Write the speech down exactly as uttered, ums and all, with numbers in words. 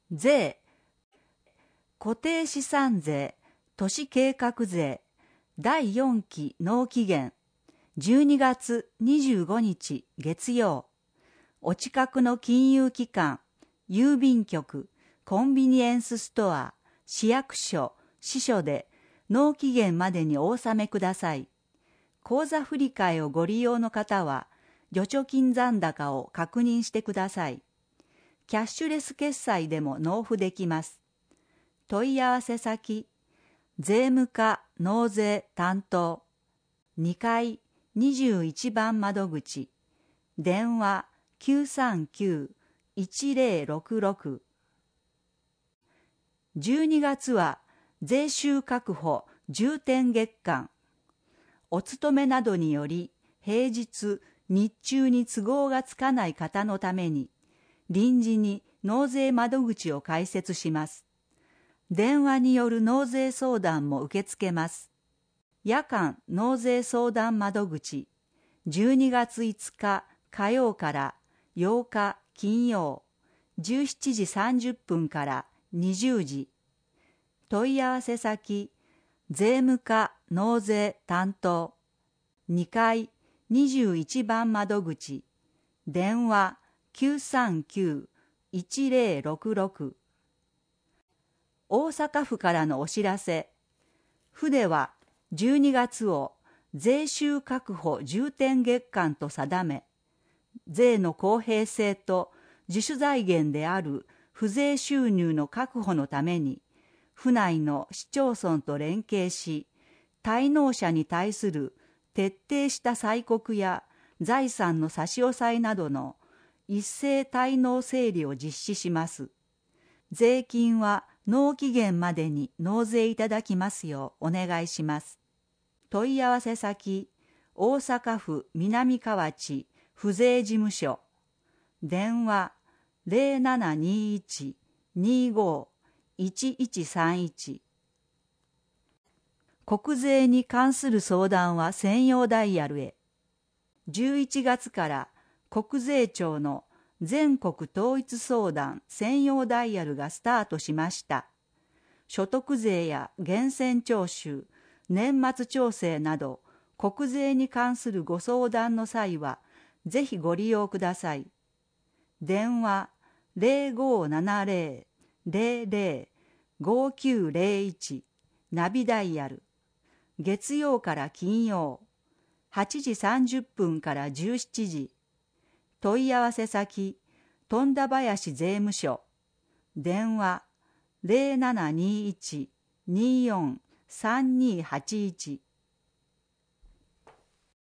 税、固定資産税、都市計画税、だいよんき納期限、じゅうにがつにじゅうごにち月曜。お近くの金融機関、郵便局、コンビニエンスストア、市役所、支所で納期限までにお納めください。口座振替をご利用の方は、預貯金残高を確認してください。キャッシュレス決済でも納付できます。問い合わせ先、税務課納税担当、にかいにじゅういちばん窓口、電話きゅうさんきゅう いちぜろろくろく。じゅうにがつは税収確保重点月間。お勤めなどにより平日、日中に都合がつかない方のために、臨時に納税窓口を開設します。電話による納税相談も受け付けます。夜間納税相談窓口、じゅうにがついつか火曜からようか金曜、じゅうしちじさんじゅっぷんからにじゅうじ。問い合わせ先、税務課納税担当、にかいにじゅういちばん窓口、電話きゅうさんきゅう いちぜろろくろく。大阪府からのお知らせ。府ではじゅうにがつを税収確保重点月間と定め、税の公平性と自主財源である付税収入の確保のために、府内の市町村と連携し、滞納者に対する徹底した催告や財産の差し押さえなどの一斉滞納整理を実施します。税金は納期限までに納税いただきますようお願いします。問い合わせ先、大阪府南河内府税事務所、電話 ゼロななにいち にご いちいちさんいち。国税に関する相談は専用ダイヤルへ。じゅういちがつから国税庁の全国統一相談専用ダイヤルがスタートしました。所得税や源泉徴収、年末調整など国税に関するご相談の際はぜひご利用ください。電話ゼロごななゼロ ゼロゼロ ごきゅうゼロいちナビダイヤル、月曜から金曜、はちじさんじゅっぷんからじゅうしちじ。問い合わせ先、富田林税務署、電話ゼロななにいち によん さんにーはちいち。